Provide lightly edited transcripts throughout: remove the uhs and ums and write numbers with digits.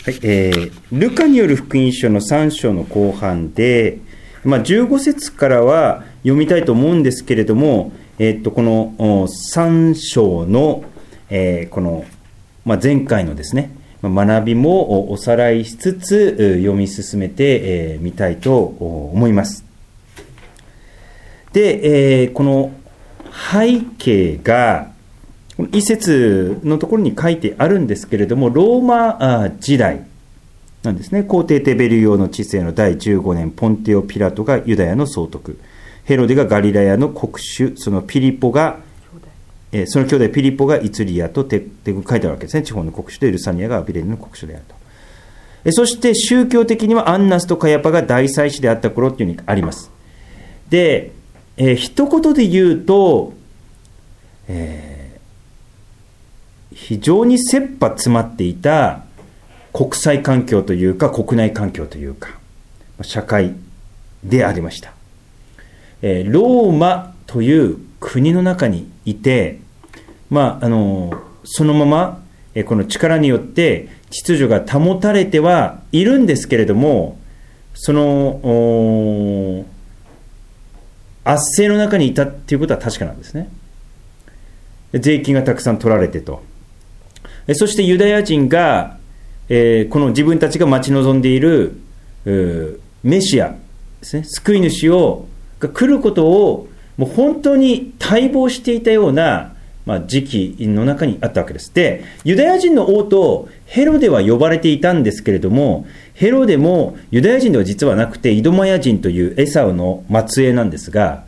はい、ルカによる福音書の3章の後半で、15節からは読みたいと思うんですけれども、この3章の、この、前回のですね、学びもおさらいしつつ読み進めてみたいと思います。で、この背景が、一節のところに書いてあるんですけれども、ローマ時代なんですね。皇帝テベリオの治世の第15年、ポンテオ・ピラトがユダヤの総督、ヘロデがガリラヤの国主、その兄弟ピリポがイツリアと書いてあるわけですね。地方の国主でルサニアがアビレネの国主であると。そして宗教的にはアンナスとカヤパが大祭司であった頃っていうのがあります。で、一言で言うと、非常に切羽詰まっていた国際環境というか国内環境というか社会でありました。ローマという国の中にいて、そのままこの力によって秩序が保たれてはいるんですけれども、その圧政の中にいたっていうことは確かなんですね。税金がたくさん取られてと。そしてユダヤ人が、この自分たちが待ち望んでいるメシアですね、救い主が来ることをもう本当に待望していたような、時期の中にあったわけです。で、ユダヤ人の王とヘロデは呼ばれていたんですけれども、ヘロデもユダヤ人では実はなくてイドマヤ人というエサウの末裔なんですが、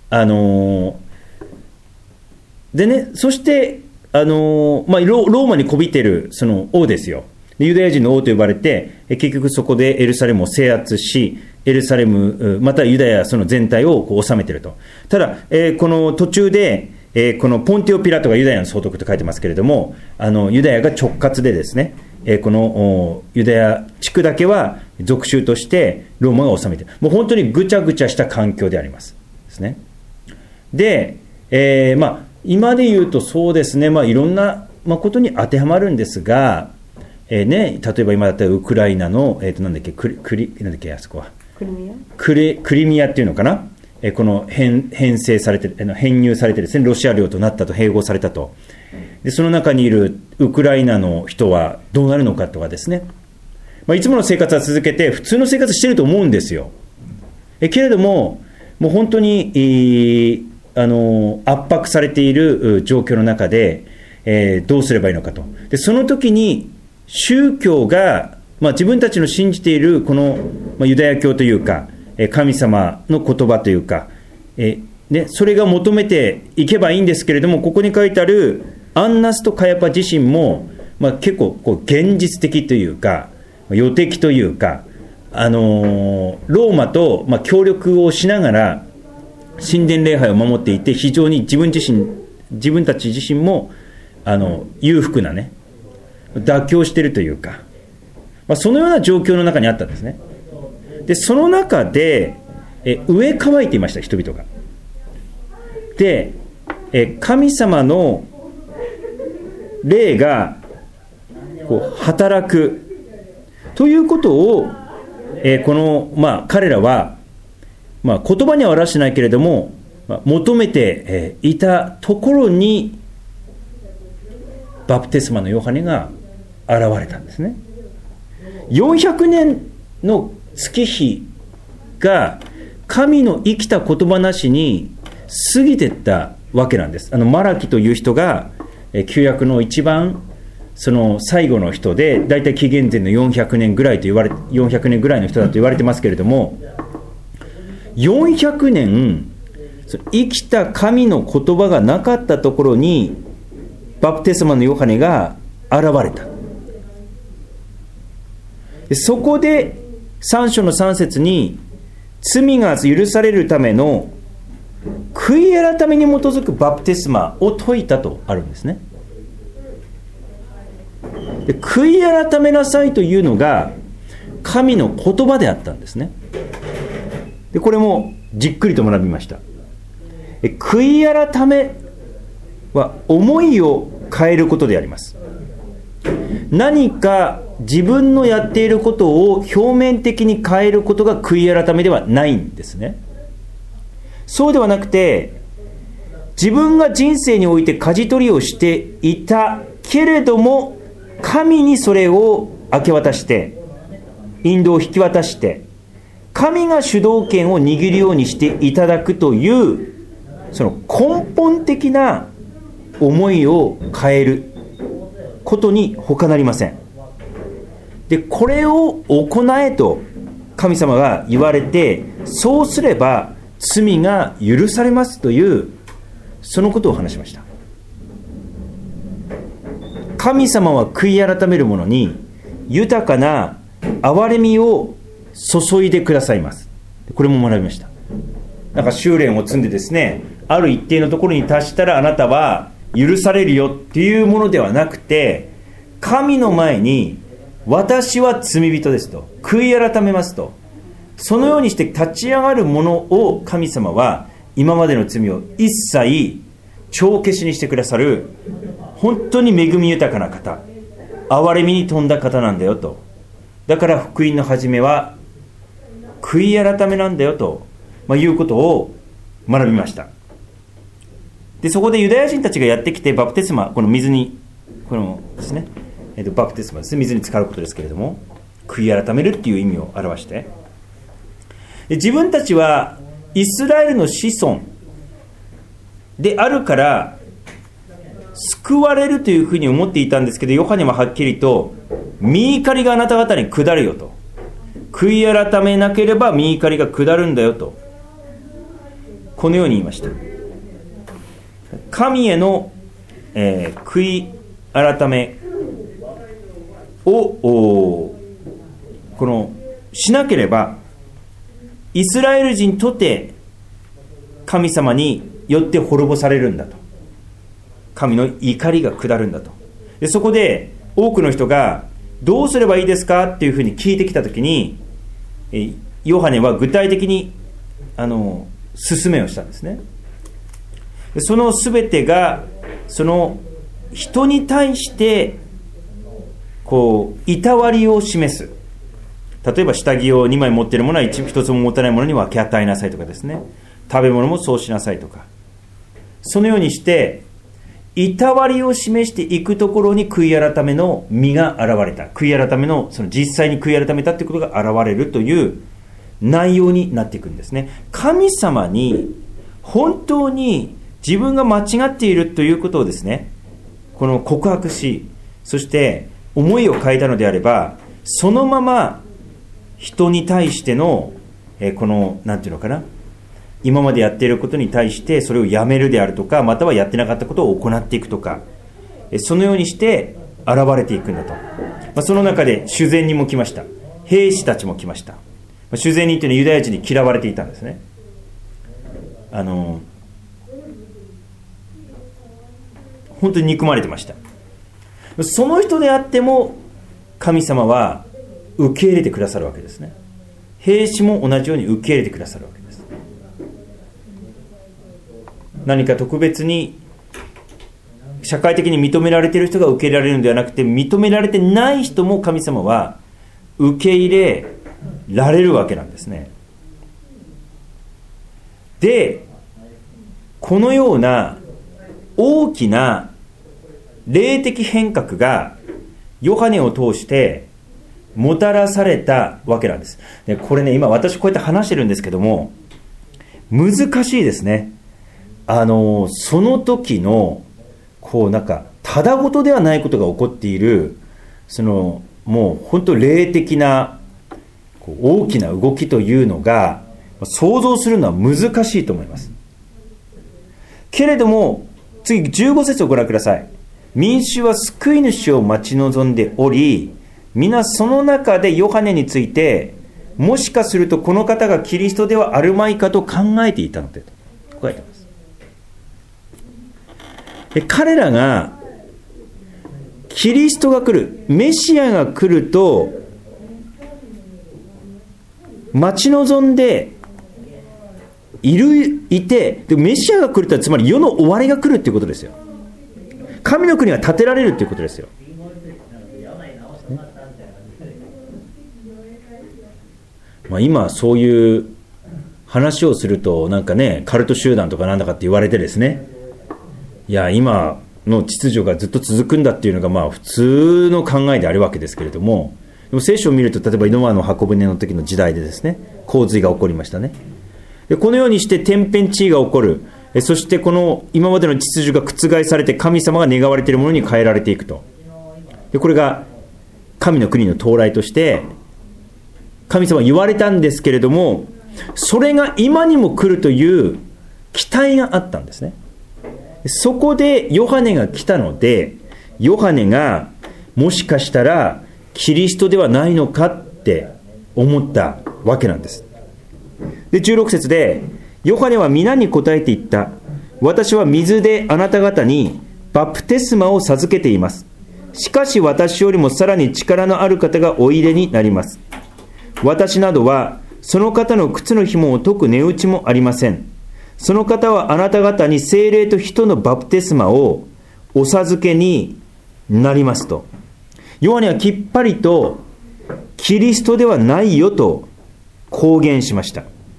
でね、そしてローマにこびてるその王ですよ。ユダヤ人の王と呼ばれて、結局そこでエルサレムを制圧し、エルサレムまたユダヤその全体を治めていると。ただ、この途中で、このポンテオ・ピラトがユダヤの総督と書いてますけれども、ユダヤが直轄でですね、このユダヤ地区だけは属州としてローマが治めている。もう本当にぐちゃぐちゃした環境でありますですね。で、今で言うとそうですね、いろんなことに当てはまるんですが、例えば今だったらウクライナの、あそこはクリミアっていうのかな、この編入されてですね、ロシア領となったと、併合されたと。でその中にいるウクライナの人はどうなるのかとかですね、いつもの生活は続けて普通の生活してると思うんですよ。けれども、もう本当に圧迫されている状況の中で、どうすればいいのかと。でその時に宗教が、自分たちの信じているこの、ユダヤ教というか、神様の言葉というか、それが求めていけばいいんですけれども、ここに書いてあるアンナスとカヤパ自身も、結構現実的というか予的というか、ローマと、協力をしながら神殿礼拝を守っていて、非常に自分たち自身も裕福なね、妥協しているというか、そのような状況の中にあったんですね。でその中で飢え渇いていました、人々が。で神様の霊が働くということを、この、彼らは、言葉には表してないけれども、求めていたところにバプテスマのヨハネが現れたんですね。400年の月日が神の生きた言葉なしに過ぎていったわけなんです。マラキという人が旧約の一番その最後の人で、だいたい紀元前の400年ぐらいの人だと言われてますけれども、400年生きた神の言葉がなかったところにバプテスマのヨハネが現れた。そこで3章の3節に、罪が許されるための悔い改めに基づくバプテスマを説いたとあるんですね。で悔い改めなさいというのが神の言葉であったんですね。でこれもじっくりと学びました。悔い改めは思いを変えることであります。何か自分のやっていることを表面的に変えることが悔い改めではないんですね。そうではなくて、自分が人生において舵取りをしていたけれども、神にそれを明け渡して、引導を引き渡して、神が主導権を握るようにしていただくという、その根本的な思いを変えることに他なりません。で、これを行えと神様が言われて、そうすれば罪が許されますという、そのことを話しました。神様は悔い改める者に豊かな憐れみを注いでくださいます。これも学びました。なんか修練を積んでですね、ある一定のところに達したらあなたは許されるよっていうものではなくて、神の前に私は罪人ですと、悔い改めますと、そのようにして立ち上がるものを神様は今までの罪を一切帳消しにしてくださる、本当に恵み豊かな方、憐れみに富んだ方なんだよと。だから福音の始めは悔い改めなんだよと、いうことを学びました。で、そこでユダヤ人たちがやってきてバプテスマ、この水に、このですね、バプテスマですね、水に浸かることですけれども、悔い改めるっていう意味を表して、で、自分たちはイスラエルの子孫であるから救われるというふうに思っていたんですけど、ヨハネははっきりと御怒りがあなた方に下るよと、悔い改めなければ御怒りが下るんだよと、このように言いました。神への、悔い改めをこのしなければ、イスラエル人とて神様によって滅ぼされるんだと、神の怒りが下るんだと。で、そこで多くの人がどうすればいいですかっていうふうに聞いてきたときに、ヨハネは具体的に勧めをしたんですね。そのすべてがその人に対していたわりを示す。例えば下着を2枚持っている者は1つも持たない者に分け与えなさいとかですね、食べ物もそうしなさいとか、そのようにしていたわりを示していくところに悔い改めの実が現れた、悔い改めのその実際に悔い改めたということが現れるという内容になっていくんですね。神様に本当に自分が間違っているということをですね、この告白し、そして思いを変えたのであれば、そのまま人に対してのこのなんていうのかな、今までやっていることに対してそれをやめるであるとか、またはやってなかったことを行っていくとか、そのようにして現れていくんだと。その中で主前人も来ました。兵士たちも来ました。主前人というのはユダヤ人に嫌われていたんですね。本当に憎まれてました。その人であっても神様は受け入れてくださるわけですね。兵士も同じように受け入れてくださるわけです。何か特別に社会的に認められている人が受け入れられるのではなくて、認められてない人も神様は受け入れられるわけなんですね。で、このような大きな霊的変革がヨハネを通してもたらされたわけなんです。で、これね、今私こうやって話してるんですけども、難しいですね。その時のなんかただごとではないことが起こっている、もう本当霊的な大きな動きというのが想像するのは難しいと思います。けれども次15節をご覧ください。民衆は救い主を待ち望んでおり、皆その中でヨハネについて、もしかするとこの方がキリストではあるまいかと考えていたのでと書いてあります。彼らがキリストが来る、メシアが来ると待ち望んでいて、でメシアが来るとはつまり世の終わりが来るということですよ。神の国が建てられるということですよ。 今そういう話をするとなんかね、カルト集団とかなんだかって言われてですね、いや今の秩序がずっと続くんだっていうのが普通の考えであるわけですけれども、でも聖書を見ると、例えばノアの箱舟の時の時代でですね、洪水が起こりましたね。でこのようにして天変地異が起こる。そしてこの今までの秩序が覆されて、神様が願われているものに変えられていくと。でこれが神の国の到来として神様は言われたんですけれども、それが今にも来るという期待があったんですね。そこでヨハネが来たので、ヨハネがもしかしたらキリストではないのかって思ったわけなんです。で16節で、ヨハネは皆に答えて言った。私は水であなた方にバプテスマを授けています。しかし私よりもさらに力のある方がおいでになります。私などはその方の靴の紐を解く値打ちもありません。その方はあなた方に聖霊と人のバプテスマをお授けになりますと。ヨハネはきっぱりとキリストではないよと公言しました。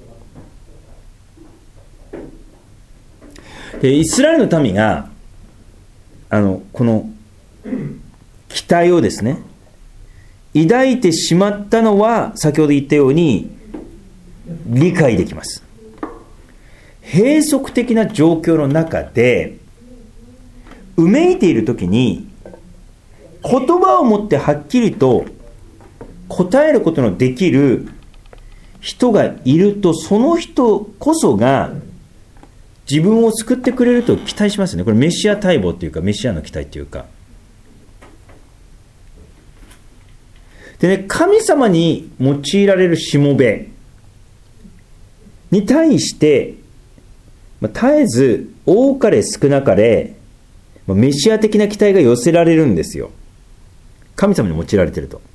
でイスラエルの民がこの期待をですね抱いてしまったのは、先ほど言ったように理解できます。閉塞的な状況の中でうめいているときに、言葉を持ってはっきりと答えることのできる人がいると、その人こそが自分を救ってくれると期待しますね。これメシア待望というか、メシアの期待というか。でね、神様に用いられるしもべに対して、絶えず多かれ少なかれメシア的な期待が寄せられるんですよ。神様に用いられていると。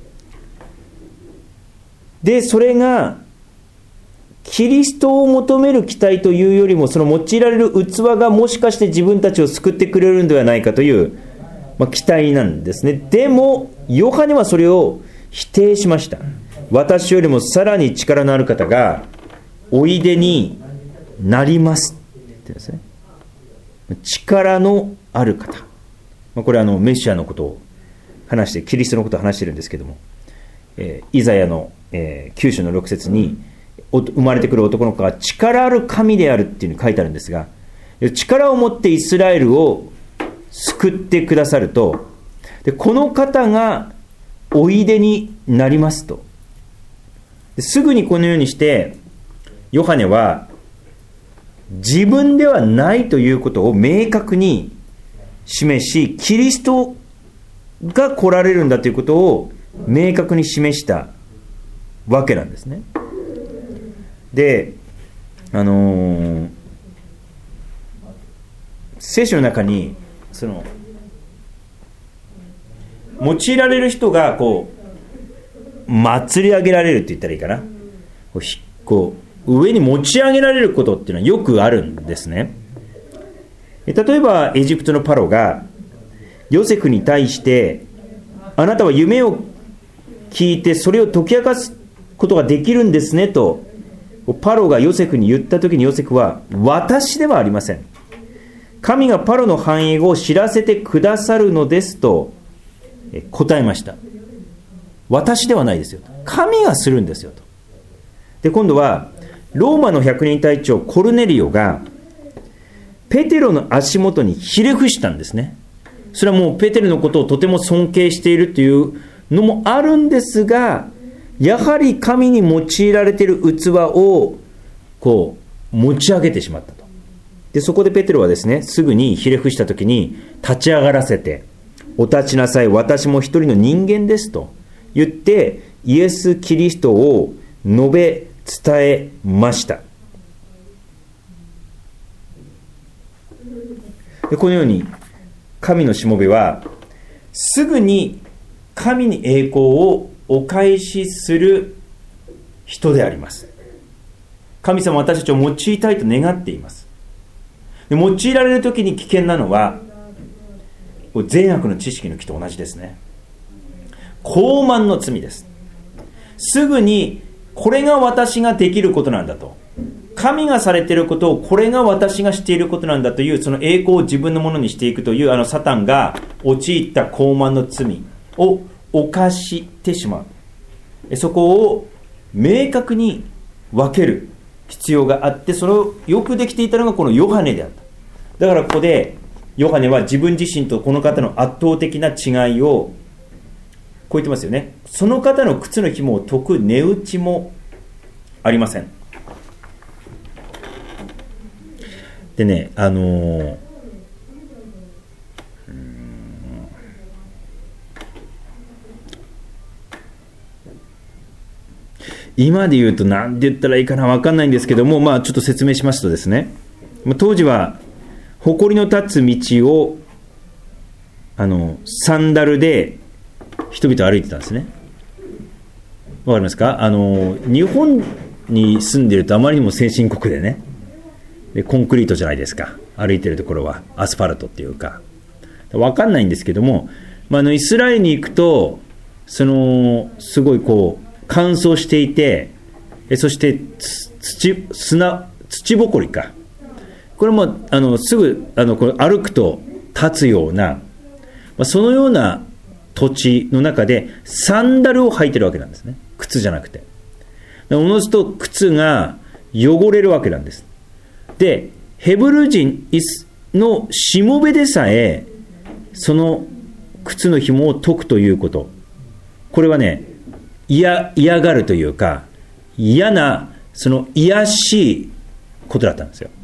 でそれがキリストを求める期待というよりも、その用いられる器がもしかして自分たちを救ってくれるんではないかという、期待なんですね。でもヨハネはそれを否定しました。私よりもさらに力のある方がおいでになりますって言ってですね。力のある方、これはメシアのことを話して、キリストのことを話しているんですけども、イザヤの、9章の6節に生まれてくる男の子が力ある神であるっていうふうに書いてあるんですが、力を持ってイスラエルを救ってくださると、でこの方がおいでになりますと。すぐにこのようにしてヨハネは自分ではないということを明確に示し、キリストが来られるんだということを明確に示したわけなんですね。で、聖書の中に用いられる人が祭り上げられるって言ったらいいかな、上に持ち上げられることっていうのはよくあるんですね。例えばエジプトのパロがヨセフに対して、あなたは夢を聞いてそれを解き明かすことができるんですねとパロがヨセフに言ったときに、ヨセフは私ではありません、神がパロの繁栄を知らせてくださるのですと答えました。私ではないですよと、神がするんですよと。で今度はローマの百人隊長コルネリオがペテロの足元にひれ伏したんですね。それはもうペテロのことをとても尊敬しているというのもあるんですが、やはり神に用いられている器を持ち上げてしまったと。でそこでペテロはですね、すぐにひれ伏した時に立ち上がらせて、お立ちなさい、私も一人の人間ですと言ってイエス・キリストを述べ伝えました。でこのように神のしもべはすぐに神に栄光をお返しする人であります。神様は私たちを用いたいと願っています。で用いられる時に危険なのは善悪の知識の木と同じですね。傲慢の罪です。すぐにこれが私ができることなんだと、神がされていることをこれが私がしていることなんだという、その栄光を自分のものにしていくという、サタンが陥った傲慢の罪を犯してしまう。そこを明確に分ける必要があって、それをよくできていたのがこのヨハネであった。だからここでヨハネは自分自身とこの方の圧倒的な違いをこう言ってますよね。その方の靴の紐を解く値打ちもありません。でね、今で言うと何て言ったらいいかな分かんないんですけども、ちょっと説明しますとですね、当時は埃の立つ道をサンダルで人々歩いてたんですね。わかりますか？日本に住んでるとあまりにも先進国でね、でコンクリートじゃないですか、歩いてるところはアスファルトっていうか分かんないんですけども、イスラエルに行くとすごいこう乾燥していて、そして土ぼこりか、これもすぐこれ歩くと立つような、そのような土地の中でサンダルを履いてるわけなんですね。靴じゃなくて、おのずと靴が汚れるわけなんです。でヘブル人のしもべでさえその靴の紐を解くということ、これはね嫌がるというか嫌な、その卑しいことだったんですよ。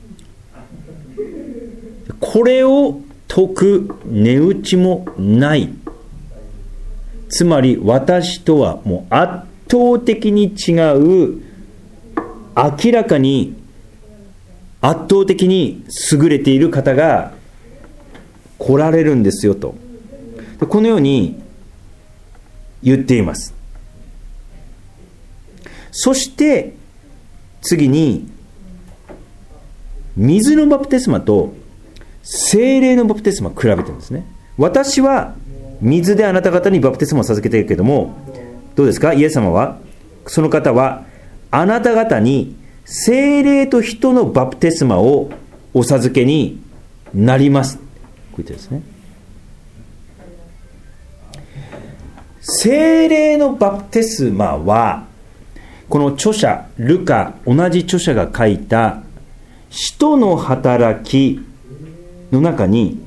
これを解く値打ちもない。つまり私とはもう圧倒的に違う、明らかに圧倒的に優れている方が来られるんですよと、このように言っています。そして次に水のバプテスマと聖霊のバプテスマを比べてるんですね。私は水であなた方にバプテスマを授けているけれども、どうですか？イエス様は、その方はあなた方に聖霊と人のバプテスマをお授けになります。こう言ってですね。聖霊のバプテスマは、この著者ルカ、同じ著者が書いた使徒の働きの中に、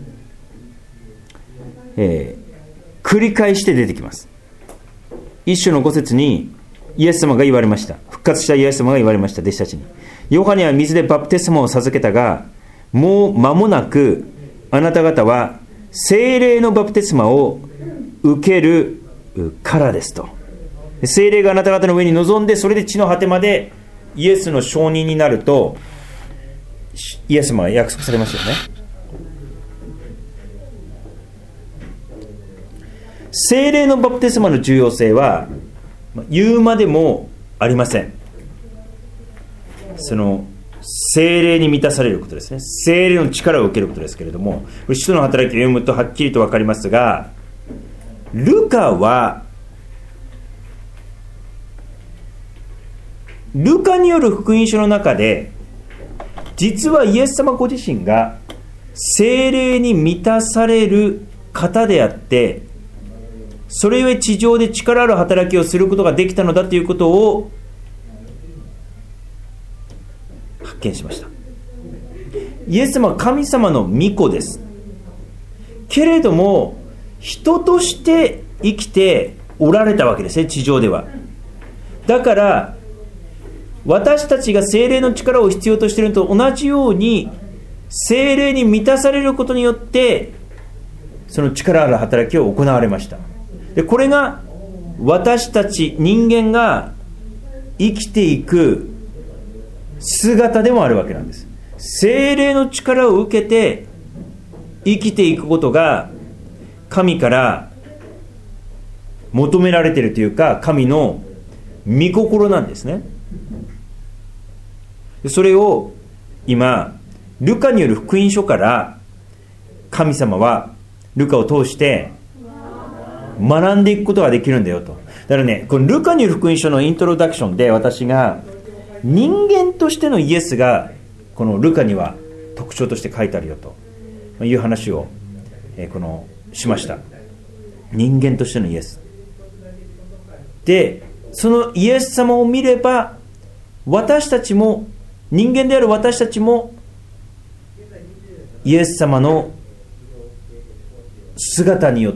繰り返して出てきます。一章の5節にイエス様が言われました。復活したイエス様が言われました。弟子たちに、ヨハネは水でバプテスマを授けたが、もう間もなくあなた方は聖霊のバプテスマを受けるからですと。聖霊があなた方の上に臨んで、それで地の果てまでイエスの証人になるとイエス様は約束されましたよね。聖霊のバプテスマの重要性は言うまでもありません。その聖霊に満たされることですね。聖霊の力を受けることですけれども、使徒の働きを読むとはっきりと分かりますが、ルカによる福音書の中で、実はイエス様ご自身が聖霊に満たされる方であって、それゆえ地上で力ある働きをすることができたのだということを発見しました。イエス様は神様の御子です。けれども人として生きておられたわけですね、地上では。だから私たちが聖霊の力を必要としているのと同じように、聖霊に満たされることによってその力ある働きを行われました。でこれが私たち人間が生きていく姿でもあるわけなんです。聖霊の力を受けて生きていくことが神から求められているというか、神の御心なんですね。それを今ルカによる福音書から神様はルカを通して学んでいくことができるんだよと。だからね、このルカによる福音書のイントロダクションで私が人間としてのイエスがこのルカには特徴として書いてあるよという話をしました。人間としてのイエスで、そのイエス様を見れば私たちも、人間である私たちもイエス様の姿によって、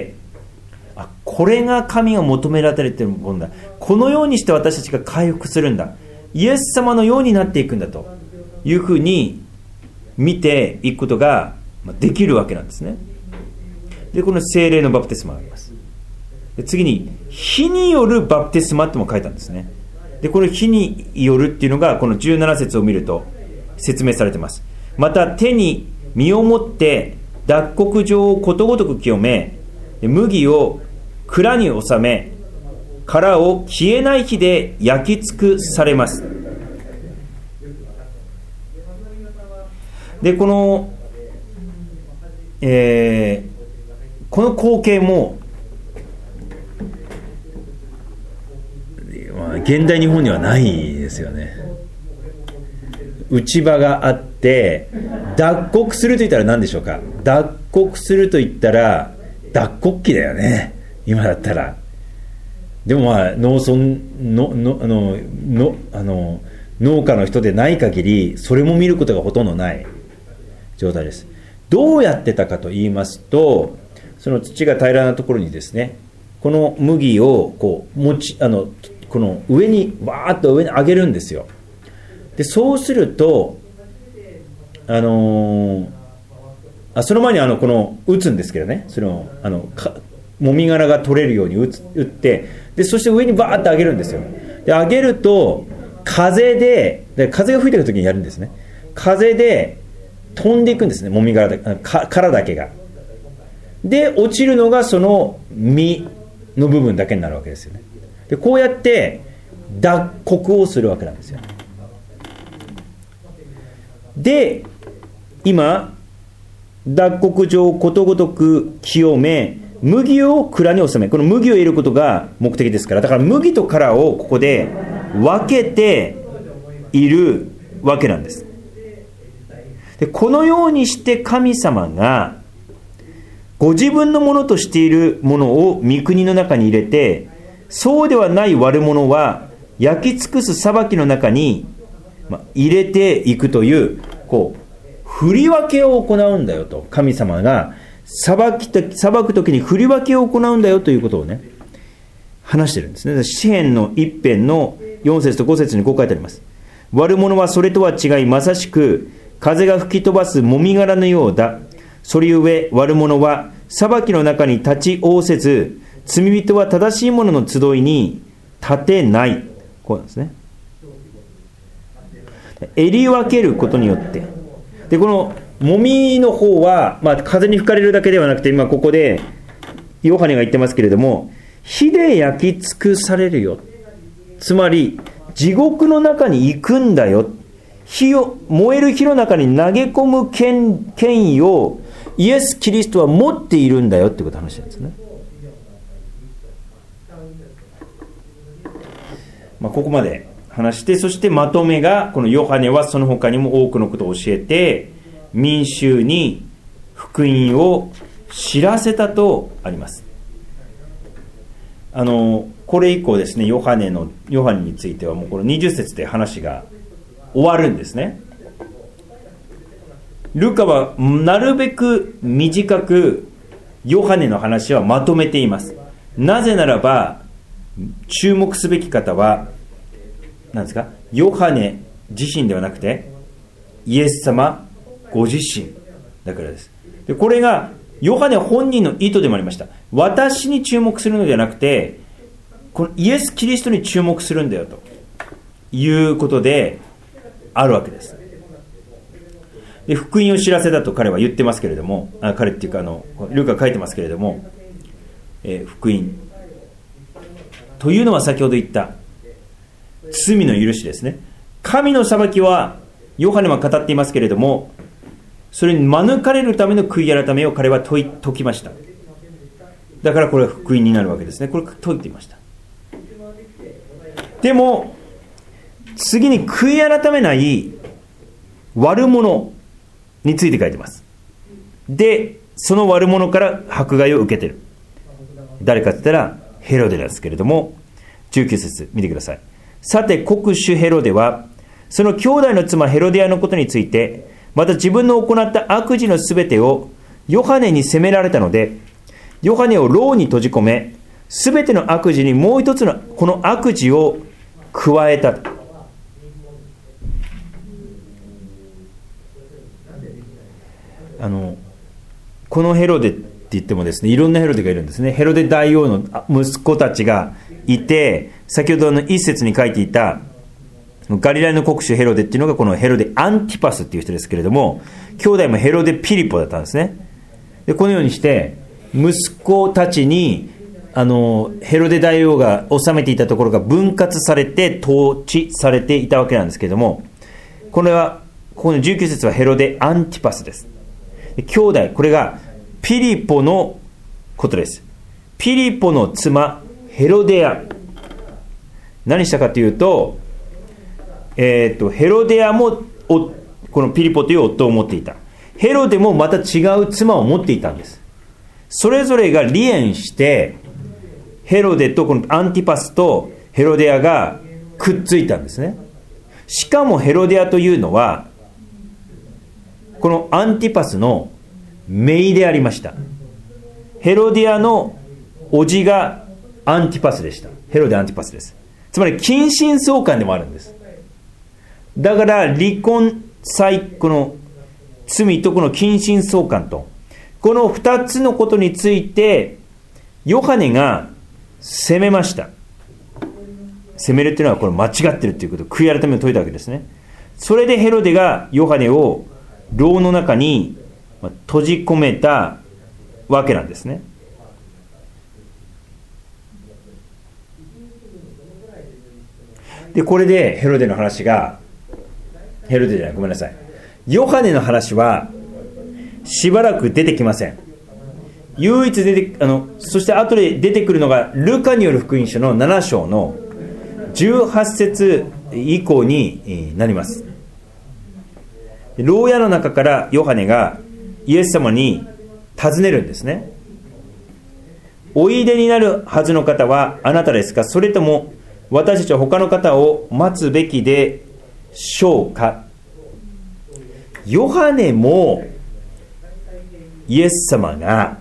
これが神が求められているものだ、このようにして私たちが回復するんだ、イエス様のようになっていくんだというふうに見ていくことができるわけなんですね。で、この聖霊のバプテスマがあります。で、次に火によるバプテスマっても書いたんですね。で、この火によるっていうのがこの17節を見ると説明されています。また手に身を持って脱穀状をことごとく清め、麦を蔵に収め、殻を消えない火で焼き尽くされます。で、この光景も、現代日本にはないですよね。内場があって脱穀すると言ったら何でしょうか。脱穀すると言ったら脱穀機だよね、今だったら。でも農村の農家の人でない限りそれも見ることがほとんどない状態です。どうやってたかと言いますと、その土が平らなところにですね、この麦をこの上にバーッと上に上げるんですよ。で、そうするとその前にこの打つんですけどね、そのもみ殻が取れるように打って、でそして上にバーッと上げるんですよ。で、上げると風が吹いてる時にやるんですね。風で飛んでいくんですね、もみ殻殻だけが。で、落ちるのがその実の部分だけになるわけですよね。で、こうやって脱穀をするわけなんですよ。で、今脱穀状をことごとく清め、麦を蔵に収め、この麦を入れることが目的ですから、だから麦と殻をここで分けているわけなんです。で、このようにして神様がご自分のものとしているものを御国の中に入れて、そうではない悪者は焼き尽くす裁きの中に入れていくという、振り分けを行うんだよと。神様が裁くときに振り分けを行うんだよということをね、話してるんですね。詩編の一編の4節と5節にこう書いてあります。悪者はそれとは違い、まさしく風が吹き飛ばすもみ殻のようだ。それゆえ悪者は裁きの中に立ち仰せず、罪人は正しい者の集いに立てない。こうなんですね。襟分けることによって、で、このもみの方は、風に吹かれるだけではなくて、今ここでヨハネが言ってますけれども、火で焼き尽くされるよ。つまり地獄の中に行くんだよ。燃える火の中に投げ込む権威をイエス・キリストは持っているんだよってことを話してるんですね。ここまで話して、そしてまとめが、このヨハネはその他にも多くのことを教えて民衆に福音を知らせたとあります。これ以降ですね、ヨハネについてはもうこの20節で話が終わるんですね。ルカはなるべく短くヨハネの話はまとめています。なぜならば注目すべき方は何ですか、ヨハネ自身ではなくてイエス様ご自身だからです。で、これがヨハネ本人の意図でもありました。私に注目するのではなくて、このイエス・キリストに注目するんだよということであるわけです。で、福音を知らせたと彼は言ってますけれども、彼っていうかルカが書いてますけれども、福音というのは先ほど言った罪の許しですね。神の裁きはヨハネは語っていますけれども、それに免れるための悔い改めを彼は説きました。だだからこれは福音になるわけですね。これ解いていました。でも次に悔い改めない悪者について書いてます。でその悪者から迫害を受けてる。誰かって言ったらヘロデですけれども、19節見てください。さて国主ヘロデはその兄弟の妻ヘロデアのことについて、また自分の行った悪事のすべてをヨハネに責められたので、ヨハネを牢に閉じ込め、すべての悪事にもう一つのこの悪事を加えた。このヘロデって言ってもですね、いろんなヘロデがいるんですね。ヘロデ大王の息子たちがいて、先ほどの一節に書いていたガリラヤの国主ヘロデっていうのがこのヘロデアンティパスっていう人ですけれども、兄弟もヘロデピリポだったんですね。でこのようにして息子たちにヘロデ大王が治めていたところが分割されて統治されていたわけなんですけれども、ここの19節はヘロデアンティパスです。で兄弟、これがピリポのことです。ピリポの妻ヘロデア、何したかというと、ヘロデアもこのピリポという夫を持っていた。ヘロデもまた違う妻を持っていたんです。それぞれが離縁してヘロデとこのアンティパスとヘロデアがくっついたんですね。しかもヘロデアというのはこのアンティパスの姪でありました。ヘロデアの叔父がアンティパスでした。ヘロデアンティパスです。つまり近親相関でもあるんです。だから離婚この罪とこの近親相関とこの2つのことについてヨハネが責めました。責めるっていうのはこれ間違ってるということを悔い改めを説いたわけですね。それでヘロデがヨハネを牢の中に閉じ込めたわけなんですね。でこれでヘロデの話がごめんなさい、ヨハネの話はしばらく出てきません。唯一そして後で出てくるのがルカによる福音書の7章の18節以降になります。牢屋の中からヨハネがイエス様に尋ねるんですね。おいでになるはずの方はあなたですか、それとも私たちは他の方を待つべきでしょうか。ヨハネもイエス様が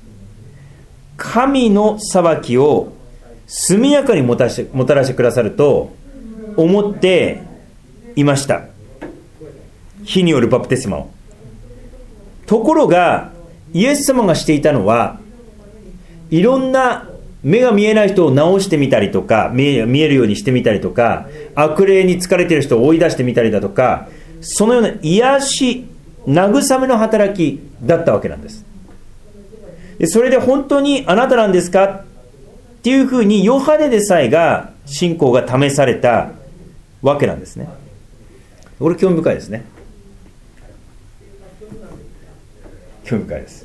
神の裁きを速やかにもたらしてくださると思っていました。火によるバプテスマを。ところがイエス様がしていたのはいろんな目が見えない人を治してみたりとか、見えるようにしてみたりとか、悪霊に疲れている人を追い出してみたりだとか、そのような癒し慰めの働きだったわけなんです。でそれで本当にあなたなんですかっていうふうにヨハネでさえが信仰が試されたわけなんですね。これ興味深いですね。興味深いです。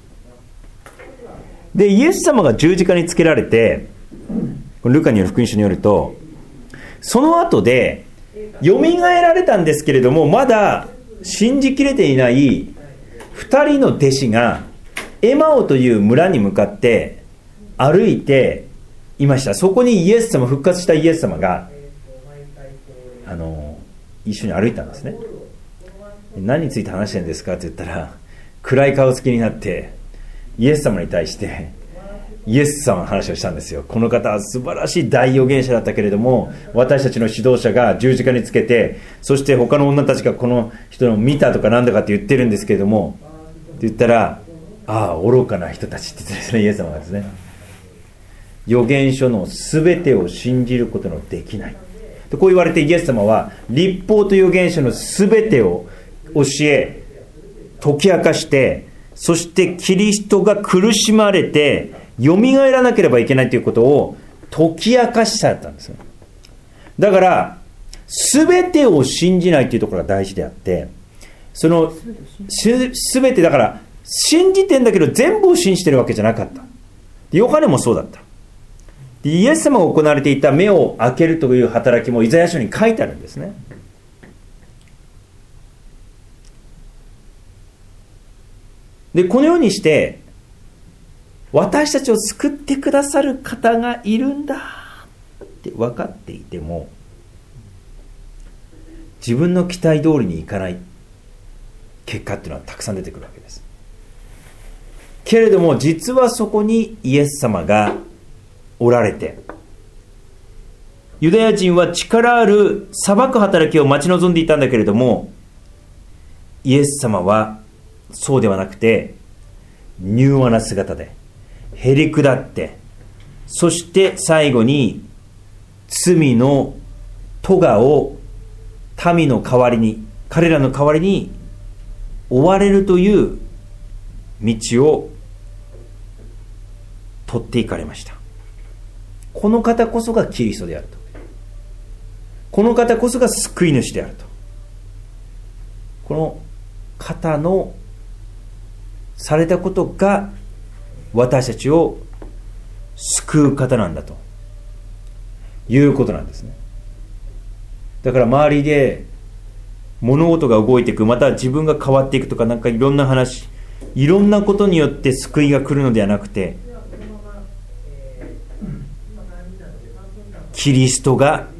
でイエス様が十字架につけられて、ルカによる福音書によると、その後でよみがえられたんですけれども、まだ信じきれていない2人の弟子がエマオという村に向かって歩いていました。そこにイエス様、復活したイエス様が一緒に歩いたんですね。何について話してるんですかって言ったら、暗い顔つきになってイエス様に対してイエス様の話をしたんですよ。この方は素晴らしい大預言者だったけれども、私たちの指導者が十字架につけて、そして他の女たちがこの人を見たとかなんだかって言ってるんですけれどもって言ったら、ああ愚かな人たちって言ってですね、イエス様がですね、預言書の全てを信じることのできないとこう言われて、イエス様は律法と預言書の全てを教え解き明かして、そしてキリストが苦しまれてよみがえらなければいけないということを解き明かしされたんですよ。だから全てを信じないというところが大事であって、その全てだから信じてんだけど全部を信じてるわけじゃなかった。 でヨハネもそうだった。でイエス様が行われていた目を開けるという働きもイザヤ書に書いてあるんですね。でこのようにして私たちを救ってくださる方がいるんだって分かっていても、自分の期待通りにいかない結果っていうのはたくさん出てくるわけです。けれども実はそこにイエス様がおられて、ユダヤ人は力ある裁く働きを待ち望んでいたんだけれども、イエス様はそうではなくて、柔和な姿でへり下って、そして最後に罪の咎を民の代わりに、彼らの代わりに追われるという道を取っていかれました。この方こそがキリストであると、この方こそが救い主であると、この方のされたことが私たちを救う方なんだということなんですね。だから周りで物事が動いていく、また自分が変わっていくとか、なんかいろんな話、いろんなことによって救いが来るのではなくて、キリストが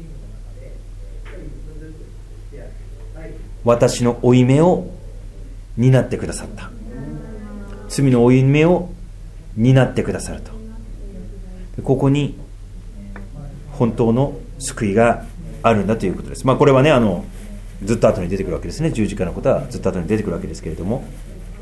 私の負い目を担ってくださった、罪の負い目を担ってくださると、ここに本当の救いがあるんだということです。これはね、ずっと後に出てくるわけですね。十字架のことはずっと後に出てくるわけですけれども、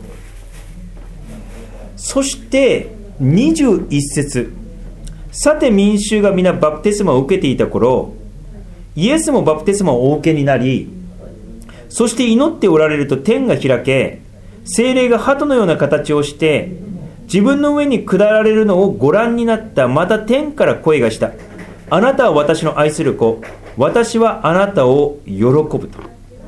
そして21節、さて民衆が皆バプテスマを受けていた頃、イエスもバプテスマをお受けになり、そして祈っておられると天が開け、聖霊が鳩のような形をして自分の上に下られるのをご覧になった。また天から声がした。あなたは私の愛する子、私はあなたを喜ぶと。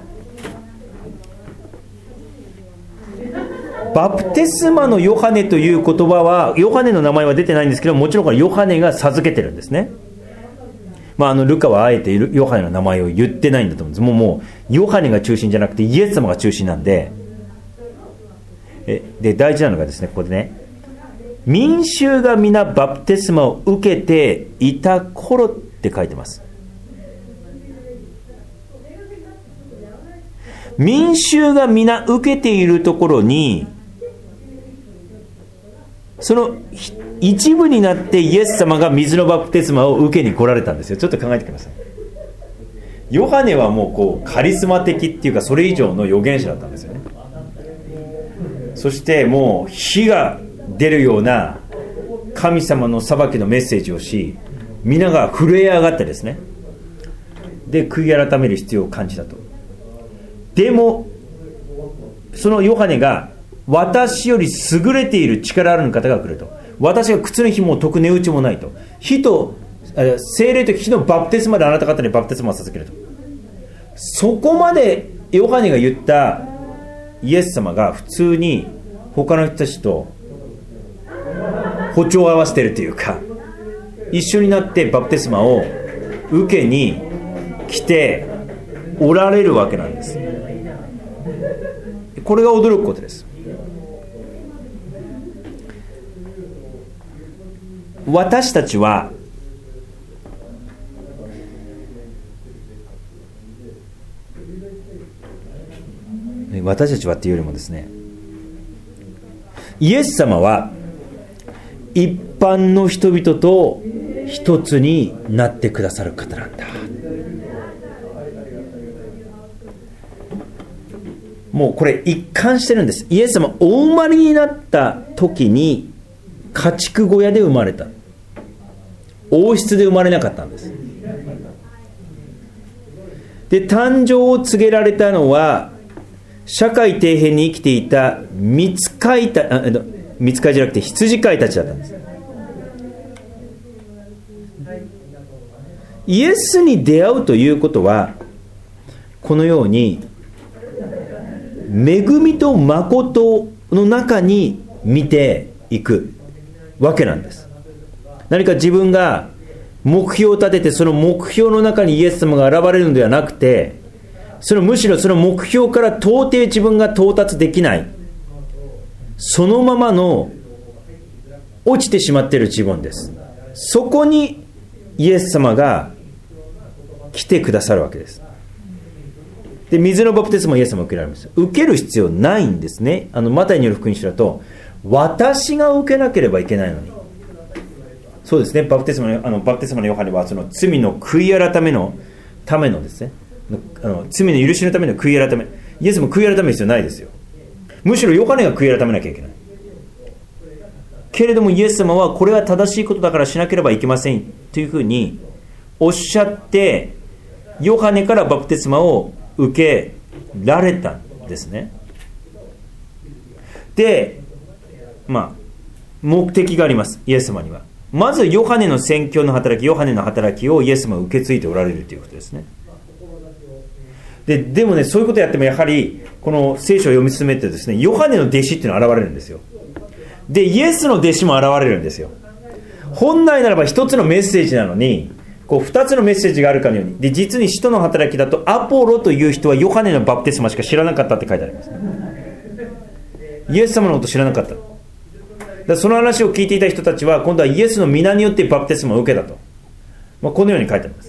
バプテスマのヨハネという言葉は、ヨハネの名前は出てないんですけど、もちろんこれヨハネが授けてるんですね。ルカはあえてヨハネの名前を言ってないんだと思うんです。もうヨハネが中心じゃなくてイエス様が中心なんで、で大事なのがですね、ここでね、民衆が皆バプテスマを受けていた頃って書いてます。民衆が皆受けているところに、その一部になってイエス様が水のバプテスマを受けに来られたんですよ。ちょっと考えてください。ヨハネはもうカリスマ的っていうか、それ以上の預言者だったんですよね。そしてもう火が出るような神様の裁きのメッセージをし、皆が震え上がってですね、で悔い改める必要を感じたと。でもそのヨハネが、私より優れている力ある方が来ると、私が靴の紐を解く値打ちもないと、火と聖霊と火のバプテスマであなた方にバプテスマを授けると、そこまでヨハネが言ったイエス様が普通に他の人たちと歩調を合わせているというか、一緒になってバプテスマを受けに来ておられるわけなんです。これが驚くことです。私たちはっていうよりもですね、イエス様は一般の人々と一つになってくださる方なんだ。もうこれ一貫してるんです。イエス様お生まれになった時に家畜小屋で生まれた、王室で生まれなかったんです。で誕生を告げられたのは、社会底辺に生きていた御使いじゃなくて羊飼いたちだったんです。イエスに出会うということは、このように恵みと誠の中に見ていくわけなんです。 何か自分が目標を立てて、その目標の中にイエス様が現れるのではなくて、むしろその目標から到底自分が到達できない、そのままの落ちてしまっている自分です。そこにイエス様が来てくださるわけです。で、水のバプテスマをイエス様が受けられます。受ける必要ないんですね。マタイによる福音書だと、私が受けなければいけないのに。そうですね、バプテスマのヨハネはその罪の悔い改めのためのですね、罪の許しのための悔い改め、イエスも悔い改める必要ないですよ。むしろヨハネが悔い改めなきゃいけない。けれどもイエス様はこれは正しいことだからしなければいけませんというふうにおっしゃって、ヨハネからバプテスマを受けられたんですね。で、目的があります、イエス様には。まずヨハネの宣教の働き、ヨハネの働きをイエス様が受け継いでおられるということですね。でもね、そういうことをやってもやはりこの聖書を読み進めてですね、ヨハネの弟子っていうのが現れるんですよ。で、イエスの弟子も現れるんですよ。本来ならば一つのメッセージなのに、二つのメッセージがあるかのように。で、実に使徒の働きだと、アポロという人はヨハネのバプテスマしか知らなかったって書いてあります。イエス様のこと知らなかった。だからその話を聞いていた人たちは、今度はイエスの皆によってバプテスマを受けたと。このように書いてあります。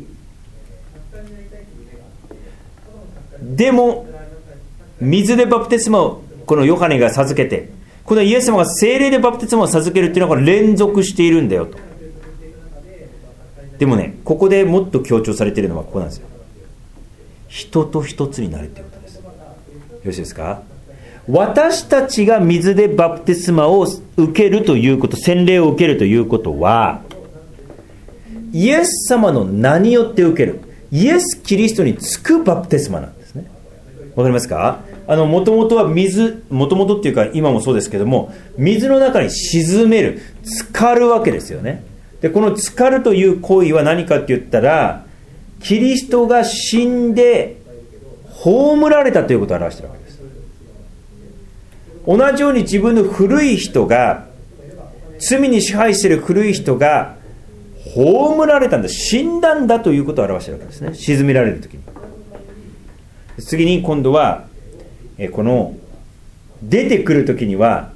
でも、水でバプテスマをこのヨハネが授けて、このイエス様が聖霊でバプテスマを授けるっていうのは連続しているんだよと。でもね、ここでもっと強調されているのはここなんですよ。人と一つになるということです。よろしいですか？私たちが水でバプテスマを受けるということ、洗礼を受けるということは、イエス様の名によって受ける、イエス・キリストにつくバプテスマなんですね。わかりますか？もともとは水、もともとっていうか今もそうですけども、水の中に沈める、浸かるわけですよね。で、この浸かるという行為は何かって言ったら、キリストが死んで葬られたということを表しているわけです。同じように自分の古い人が、罪に支配している古い人が葬られたんだ、死んだんだということを表しているわけですね。沈められるときに。次に今度はこの出てくるときには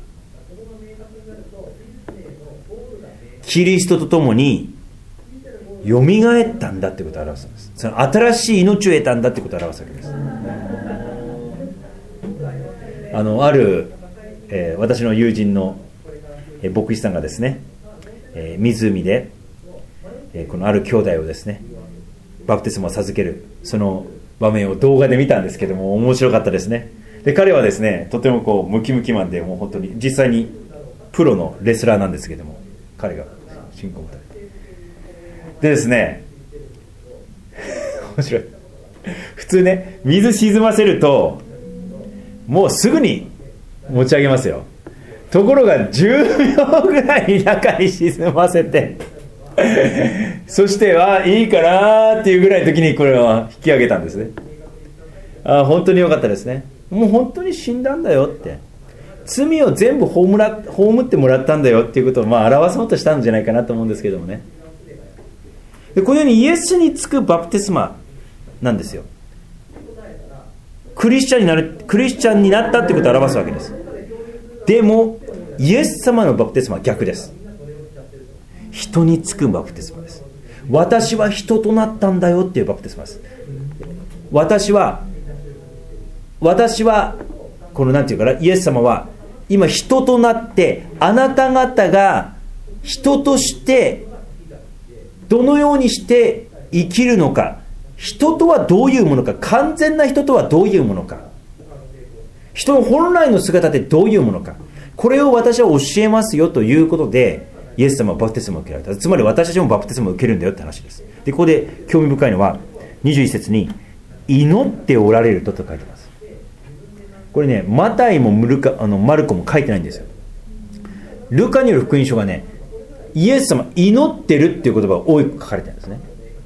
キリストと共によみがえったんだということを表すんです。その新しい命を得たんだということを表すわけです。私の友人の牧師さんがですね、湖でこのある兄弟をですねバプテスマを授けるその場面を動画で見たんですけども、面白かったですね。で、彼はですね、とてもムキムキマンで、もう本当に実際にプロのレスラーなんですけども、彼が進行をされてでですね面白い。普通ね、水沈ませるともうすぐに持ち上げますよ。ところが10秒ぐらい中に沈ませてそしていいかなっていうぐらいの時にこれは引き上げたんですね。本当に良かったですね。もう本当に死んだんだよって、罪を全部葬ってもらったんだよっていうことを表そうとしたんじゃないかなと思うんですけどもね。で、このようにイエスにつくバプテスマなんですよ。クリスチャンになったってことを表すわけです。でもイエス様のバプテスマは逆です。人につくバプテスマです。私は人となったんだよっていうバプテスマです。私はこのなんていうかな、イエス様は今人となって、あなた方が人としてどのようにして生きるのか、人とはどういうものか、完全な人とはどういうものか、人の本来の姿ってどういうものか、これを私は教えますよということでイエス様はバプテスマを受けられた。つまり私たちもバプテスマを受けるんだよって話です。で、ここで興味深いのは21節に祈っておられると書いてます。これね、マタイもマルコも書いてないんですよ。ルカによる福音書がね、イエス様祈ってるっていう言葉が多く書かれてるんですね。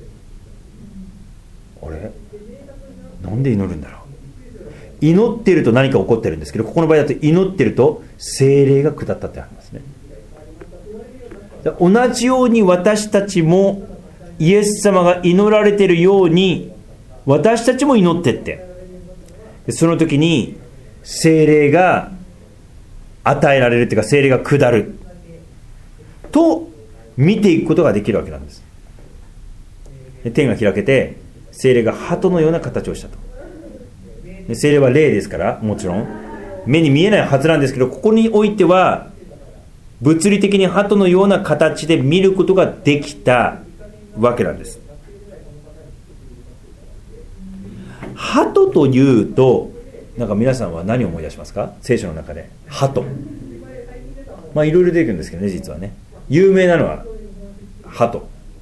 あれ、なんで祈るんだろう。祈ってると何か起こってるんですけど、ここの場合だと祈ってると聖霊が下ったってありますね。 同じように私たちもイエス様が祈られているように私たちも祈ってって、その時に聖霊が与えられるというか、聖霊が下ると見ていくことができるわけなんです。天が開けて聖霊が鳩のような形をしたと。聖霊は霊ですから、もちろん目に見えないはずなんですけど、ここにおいては物理的に鳩のような形で見ることができたわけなんです。鳩というと、なんか皆さんは何を思い出しますか？聖書の中で鳩、まあいろいろ出てくるんですけどね、実はね、有名なのは鳩、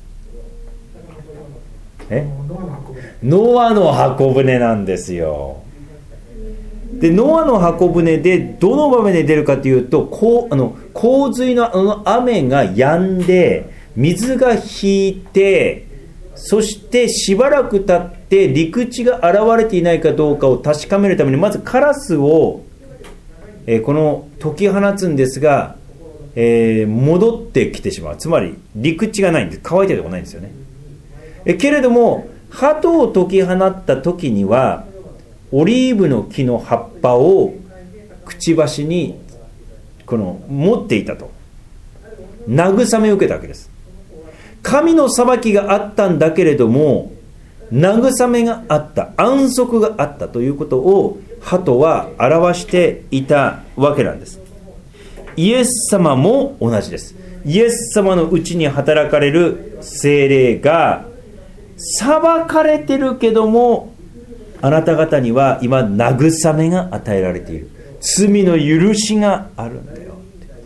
ノアの箱舟なんですよ。でノアの箱舟でどの場面で出るかというと、洪水の雨が止んで水が引いて、そしてしばらく経って陸地が現れていないかどうかを確かめるために、まずカラスを、この解き放つんですが、戻ってきてしまう。つまり陸地がないんです。乾いてるとこないんですよね。けれども鳩を解き放った時にはオリーブの木の葉っぱをくちばしに持っていたと慰めを受けたわけです。神の裁きがあったんだけれども、慰めがあった、安息があったということを鳩は表していたわけなんです。イエス様も同じです。イエス様のうちに働かれる聖霊が裁かれてるけども、あなた方には今慰めが与えられている、罪の許しがあるんだよ。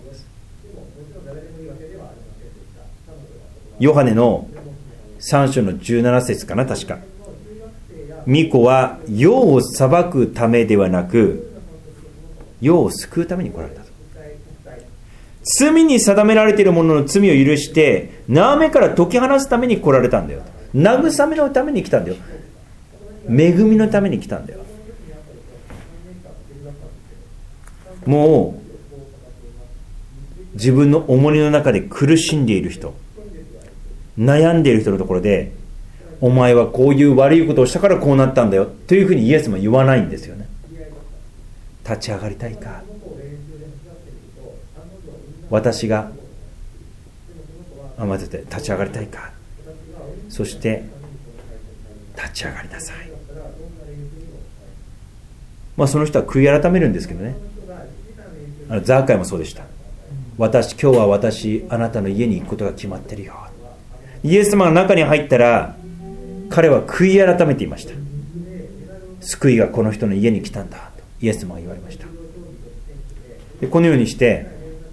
ヨハネの3章の17節かな、確か。御子は世を裁くためではなく世を救うために来られたと。罪に定められている者の罪を許して縄目から解き放すために来られたんだよ。慰めのために来たんだよ。恵みのために来たんだよ。もう自分の重荷の中で苦しんでいる人、悩んでいる人のところで、お前はこういう悪いことをしたからこうなったんだよというふうにイエスも言わないんですよね。立ち上がりたいか、私が待てて立ち上がりたいか、そして立ち上がりなさい。その人は悔い改めるんですけどね。ザーカイもそうでした。今日は私あなたの家に行くことが決まってるよ。イエス様が中に入ったら彼は悔い改めていました。救いがこの人の家に来たんだとイエス様が言われました。でこのようにして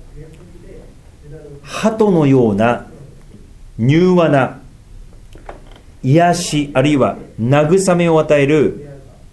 鳩のような柔和な癒し、あるいは慰めを与える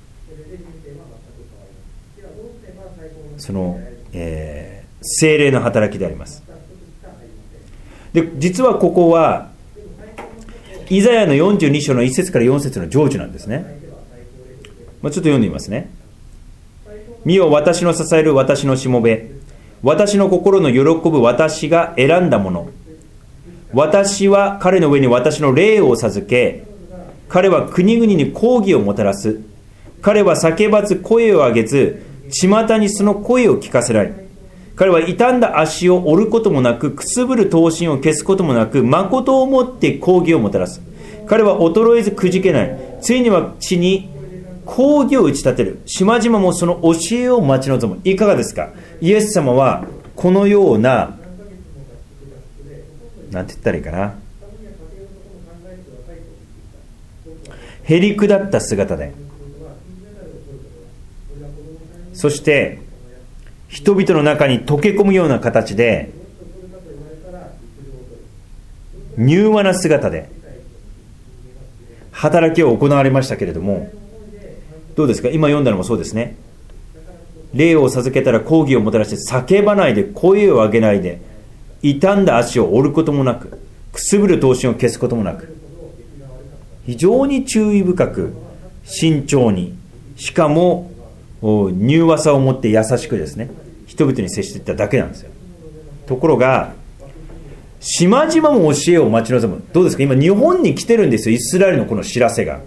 その、聖霊の働きであります。で実はここはイザヤの42章の1節から4節の成就なんですね。ちょっと読んでみますね。見よ、私の支える私のしもべ、私の心の喜ぶ私が選んだもの。私は彼の上に私の霊を授け、彼は国々に抗議をもたらす。彼は叫ばず声を上げず、巷にその声を聞かせない。彼は傷んだ足を折ることもなく、くすぶる刀身を消すこともなく、誠をもって抗議をもたらす。彼は衰えずくじけない。ついには地に抗議を打ち立てる。島々もその教えを待ち望む。いかがですか？イエス様はこのような、なんて言ったらいいかな、へりくだった姿で、そして人々の中に溶け込むような形で、柔和な姿で働きを行われましたけれども、どうですか？今読んだのもそうですね。霊を授けたら抗議をもたらして、叫ばないで声を上げないで、傷んだ足を折ることもなく、くすぶる刀身を消すこともなく、非常に注意深く慎重に、しかも柔和さを持って優しくですね、人々に接していっただけなんですよ。ところが島々も教えを待ち望む。どうですか、今日本に来てるんですよ、イスラエルのこの知らせが。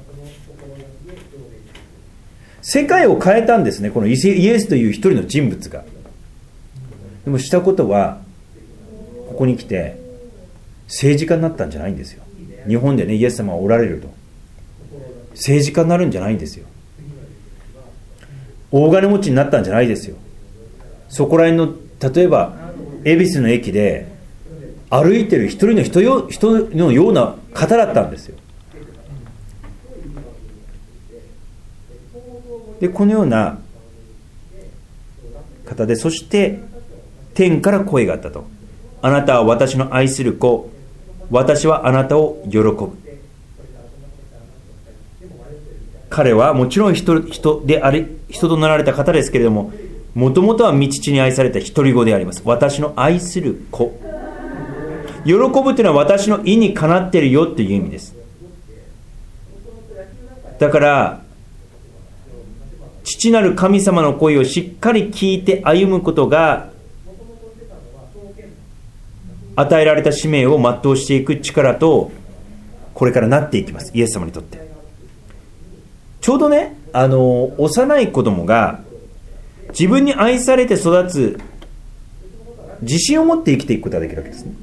世界を変えたんですね、このイエスという一人の人物が。でもしたことは、ここに来て政治家になったんじゃないんですよ。日本でね、イエス様がおられると政治家になるんじゃないんですよ。大金持ちになったんじゃないですよ。そこら辺の、例えば恵比寿の駅で歩いてる一人の人のような方だったんですよ。でこのような方で、そして天から声があったと。あなたは私の愛する子、私はあなたを喜ぶ。彼はもちろん人となられた方ですけれども、もともとは御父に愛された独り子であります。私の愛する子。喜ぶというのは私の意にかなっているよという意味です。だから父なる神様の声をしっかり聞いて歩むことが、与えられた使命を全うしていく力とこれからなっていきます、イエス様にとって。ちょうどね、幼い子供が自分に愛されて育つ自信を持って生きていくことができるわけですね。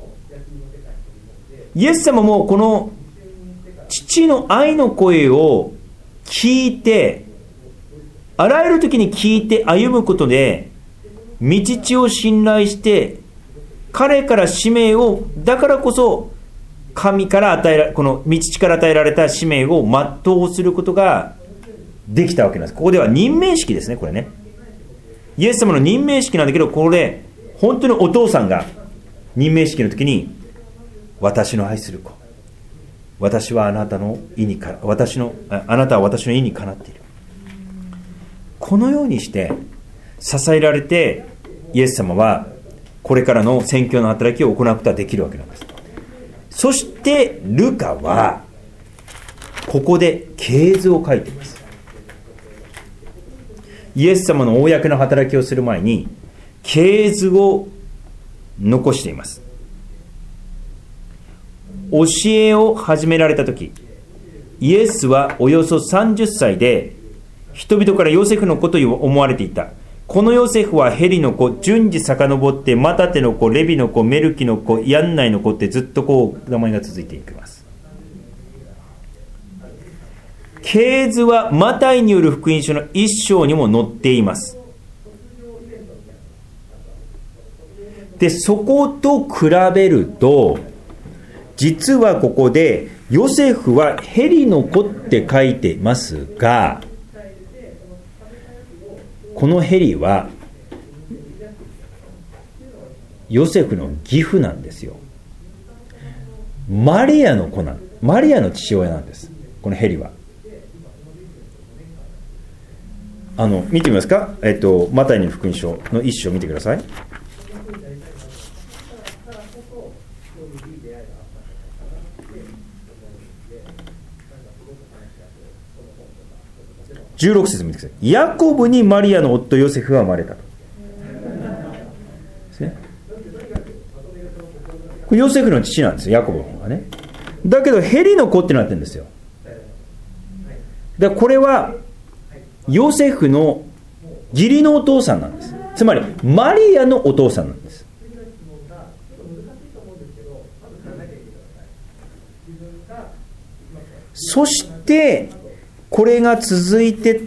イエス様もこの父の愛の声を聞いて、あらゆる時に聞いて歩むことで、御父を信頼して彼から使命を、だからこそ神からこの御父から与えられた使命を全うすることができたわけなんです。ここでは任命式ですね、これね。イエス様の任命式なんだけど、これ本当にお父さんが任命式の時に、私の愛する子、私はあなたの意にか、あなたは私の意にかなっている。このようにして支えられて、イエス様はこれからの宣教の働きを行うことができるわけなんです。そしてルカはここで系図を書いています。イエス様の公な働きをする前に系図を残しています。教えを始められたとき、イエスはおよそ30歳で、人々からヨセフの子と思われていた。このヨセフはヘリの子、順次遡ってマタテの子、レビの子、メルキの子、ヤンナイの子ってずっとこう名前が続いていきます。系図はマタイによる福音書の1章にも載っています。でそこと比べると、実はここでヨセフはヘリの子って書いていますが、このヘリはヨセフの義父なんですよ。マリアの父親なんです、このヘリは。見てみますか。マタイの福音書の一章を見てください。16節見てください。ヤコブにマリアの夫ヨセフが生まれたと。ですね。これヨセフの父なんですよ、ヤコブの方がね。だけどヘリの子ってなってるんですよ。だからこれはヨセフの義理のお父さんなんです。つまりマリアのお父さんなんです。そしてこれが続いてって、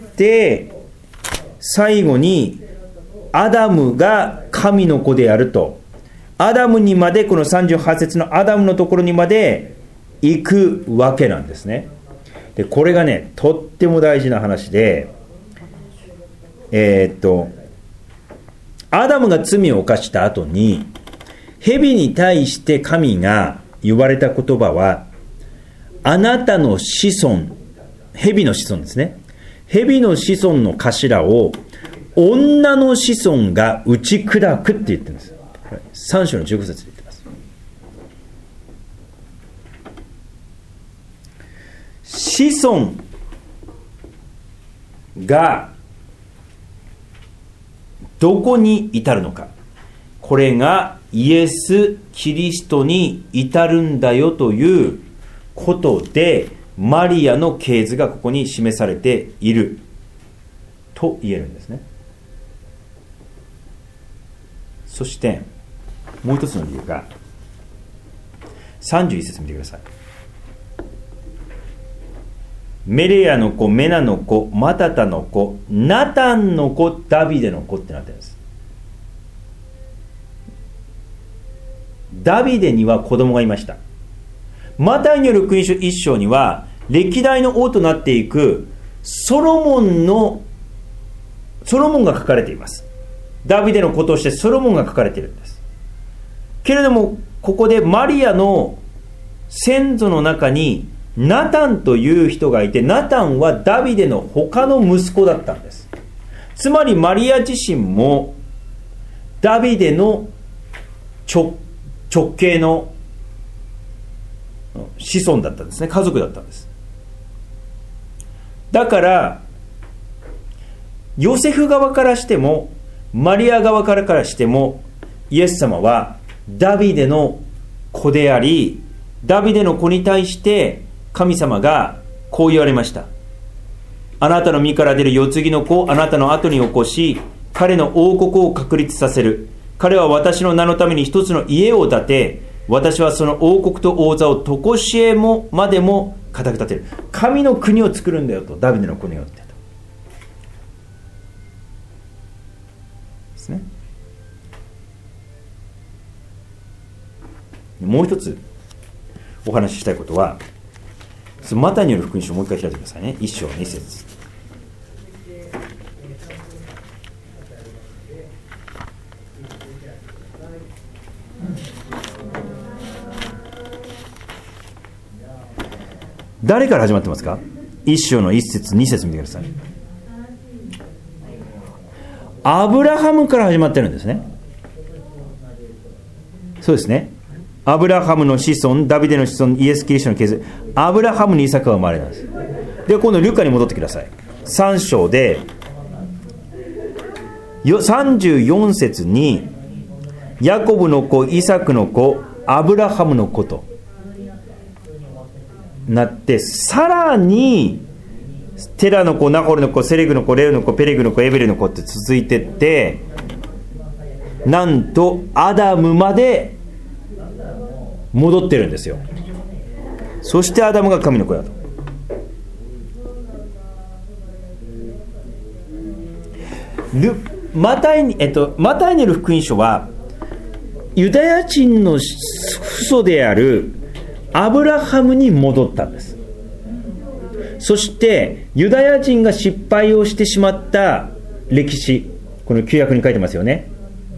最後にアダムが神の子であると、アダムにまで、この38節のアダムのところにまで行くわけなんですね。でこれがね、とっても大事な話で、アダムが罪を犯した後に、蛇に対して神が言われた言葉は、あなたの子孫、蛇の子孫ですね。蛇の子孫の頭を女の子孫が打ち砕くって言ってるんです。3章の15節で言ってます。子孫がどこに至るのか。これがイエス・キリストに至るんだよということで、マリアの系図がここに示されていると言えるんですね。そしてもう一つの理由が31節見てください。メレアの子、メナの子、マタタの子、ナタンの子、ダビデの子ってなってるんです。ダビデには子供がいました。マタイによる福音書1章には歴代の王となっていくソロモンが書かれています。ダビデの子としてソロモンが書かれているんです。けれどもここでマリアの先祖の中にナタンという人がいて、ナタンはダビデの他の息子だったんです。つまりマリア自身もダビデの直系の子孫だったんですね。家族だったんです。だからヨセフ側からしてもマリア側からしても、イエス様はダビデの子であり、ダビデの子に対して神様がこう言われました。あなたの身から出る世継ぎの子をあなたの後に起こし、彼の王国を確立させる。彼は私の名のために一つの家を建て、私はその王国と王座を常しえもまでも固く立てる。神の国を作るんだよと、ダビデの子によってとですね。もう一つお話ししたいことは、マタイによる福音書をもう一回開いてくださいね。1章2節。誰から始まってますか？1章の1節2節見てください。アブラハムから始まってるんですね。そうですね。アブラハムの子孫、ダビデの子孫、イエス・キリストの系図、アブラハムにイサクが生まれたんです。で、今度ルカに戻ってください。3章で34節にヤコブの子、イサクの子、アブラハムの子となって、さらにテラの子、ナホルの子、セレグの子、レウの子、ペレグの子、エベレの子って続いてって、なんとアダムまで戻ってるんですよ。そしてアダムが神の子だと。マタイによる福音書はユダヤ人の父祖であるアブラハムに戻ったんです。そしてユダヤ人が失敗をしてしまった歴史、この旧約に書いてますよね。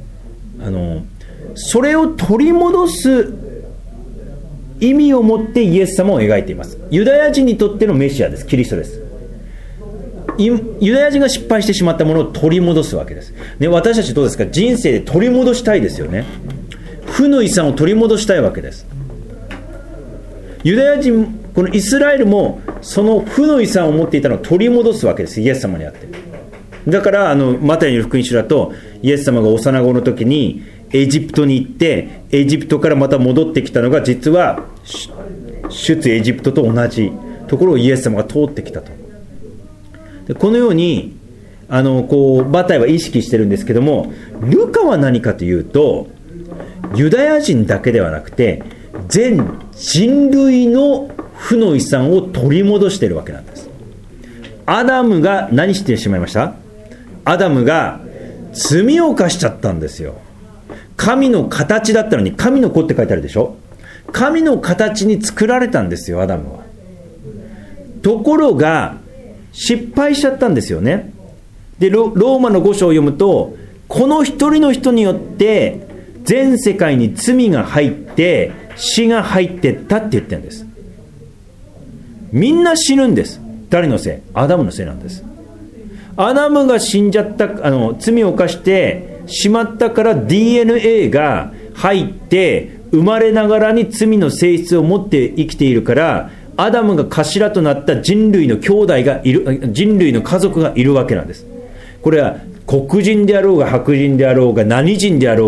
それを取り戻す意味を持ってイエス様を描いています。ユダヤ人にとってのメシアです。キリストです。ユダヤ人が失敗してしまったものを取り戻すわけです。で、私たちどうですか？人生で取り戻したいですよね。負の遺産を取り戻したいわけです。ユダヤ人、このイスラエルもその負の遺産を持っていたのを取り戻すわけです。イエス様にあって。だからマタイの福音書だと、イエス様が幼子の時にエジプトに行って、エジプトからまた戻ってきたのが、実は出エジプトと同じところをイエス様が通ってきたと。で、このようにマタイは意識してるんですけども、ルカは何かというと、ユダヤ人だけではなくて全人類の負の遺産を取り戻しているわけなんです。アダムが何してしまいました？アダムが罪を犯しちゃったんですよ。神の形だったのに、神の子って書いてあるでしょ。神の形に作られたんですよ、アダムは。ところが失敗しちゃったんですよね。で、ローマの5章を読むと、この一人の人によって全世界に罪が入って死が入ってったって言ってるんです。みんな死ぬんです。誰のせい？アダムのせいなんです。アダムが死んじゃった、罪を犯してしまったから DNA が入って生まれながらに罪の性質を持って生きているから、アダムが頭となった人類の兄弟がいる、人類の家族がいるわけなんです。これは黒人であろうが白人であろうが何人であろうが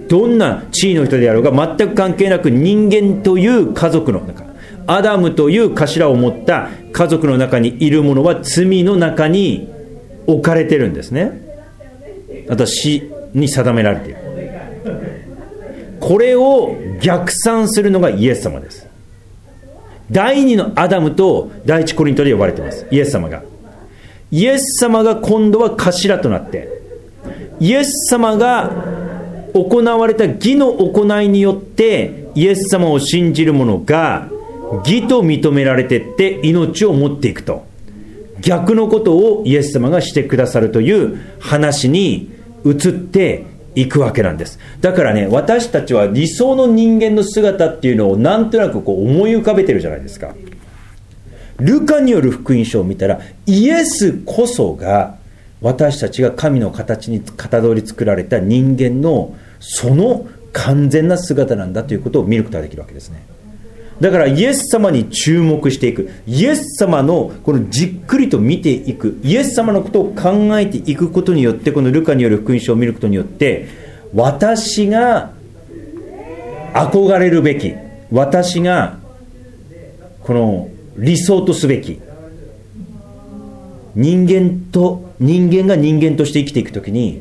どんな地位の人であろうが全く関係なく、人間という家族の中、アダムという頭を持った家族の中にいるものは罪の中に置かれてるんですね。あとは死に定められている。これを逆算するのがイエス様です。第二のアダムと第一コリントで呼ばれています。イエス様が今度は頭となって、イエス様が行われた義の行いによってイエス様を信じる者が義と認められていって命を持っていくと、逆のことをイエス様がしてくださるという話に移っていくわけなんです。だからね、私たちは理想の人間の姿っていうのをなんとなくこう思い浮かべてるじゃないですか。ルカによる福音書を見たら、イエスこそが私たちが神の形にかたどり作られた人間のその完全な姿なんだということを見ることができるわけですね。だからイエス様に注目していく、イエス様のこのじっくりと見ていく、イエス様のことを考えていくことによって、このルカによる福音書を見ることによって、私が憧れるべき、私がこの理想とすべき人間が人間として生きていくときに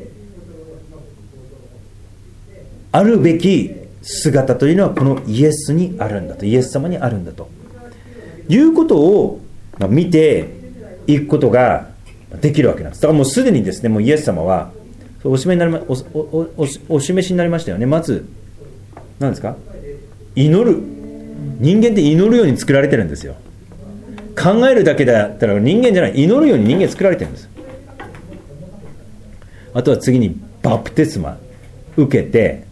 あるべき姿というのはこのイエスにあるんだと、イエス様にあるんだということを見ていくことができるわけなんです。だからもうすでにですね、もうイエス様はお示しになりましたよね。まず何ですか、祈る。人間って祈るように作られてるんですよ。考えるだけだったら人間じゃない、祈るように人間作られてるんです。あとは次にバプテスマ受けて、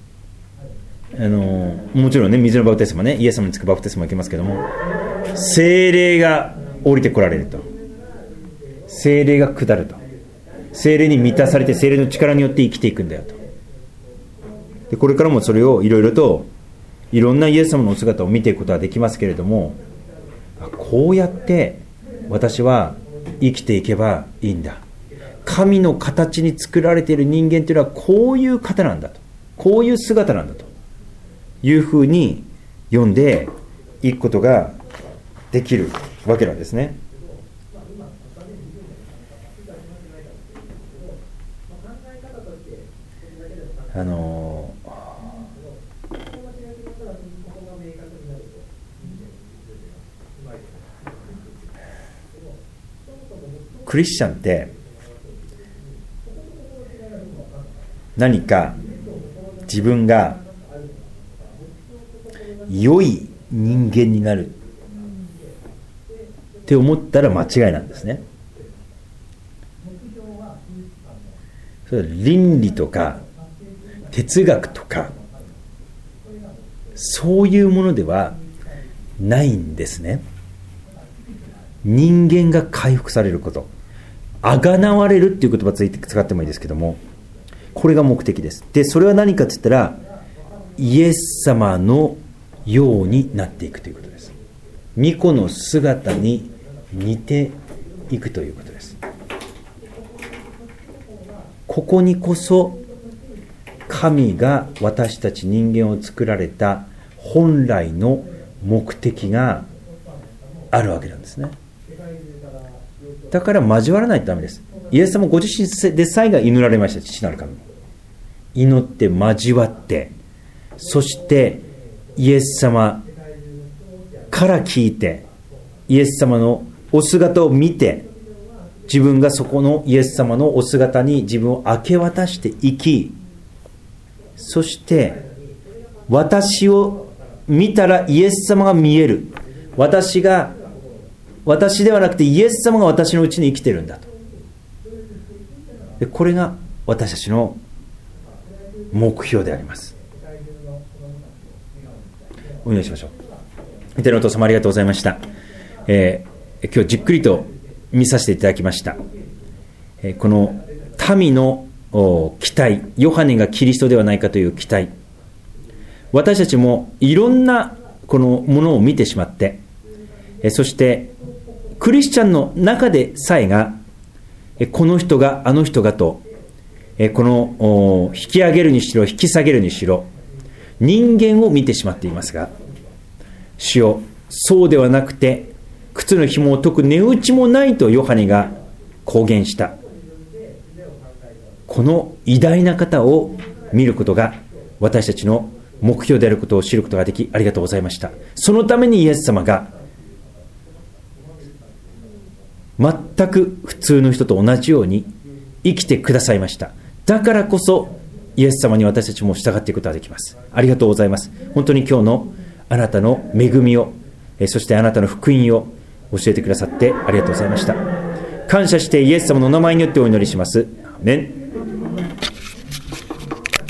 もちろんね、水のバプテスマね、イエス様につくバプテスマ受けますけども、聖霊が降りてこられると、聖霊が下ると、聖霊に満たされて聖霊の力によって生きていくんだよと。でこれからもそれをいろいろといろんなイエス様のお姿を見ていくことはできますけれども、こうやって私は生きていけばいいんだ、神の形に作られている人間というのはこういう方なんだと、こういう姿なんだというふうに読んでいくことができるわけなんですね。クリスチャンって何か自分が良い人間になるって思ったら間違いなんですね。それは倫理とか哲学とかそういうものではないんですね。人間が回復されること、あがなわれるっていう言葉使ってもいいですけども、これが目的です。でそれは何かって言ったら、イエス様のようになっていくということです。御子の姿に似ていくということです。ここにこそ神が私たち人間を作られた本来の目的があるわけなんですね。だから交わらないとダメです。イエス様ご自身でさえが祈られました。父なる神に祈って交わって、そしてイエス様から聞いて、イエス様のお姿を見て、自分がそこのイエス様のお姿に自分を明け渡していき、そして私を見たらイエス様が見える、私ではなくてイエス様が私のうちに生きてるんだと。でこれが私たちの目標であります。お祈りしましょう。天のお父様、ありがとうございました。今日じっくりと見させていただきました。この民の期待、ヨハネがキリストではないかという期待、私たちもいろんなこのものを見てしまって、そしてクリスチャンの中でさえがこの人があの人がとこの引き上げるにしろ引き下げるにしろ人間を見てしまっていますが、主よ、そうではなくて靴の紐を解く値打ちもないとヨハネが公言したこの偉大な方を見ることが私たちの目標であることを知ることができ、ありがとうございました。そのためにイエス様が全く普通の人と同じように生きてくださいました。だからこそイエス様に私たちも従っていくことができます。ありがとうございます。本当に今日のあなたの恵みを、そしてあなたの福音を教えてくださってありがとうございました。感謝してイエス様のお名前によってお祈りします。アーメン。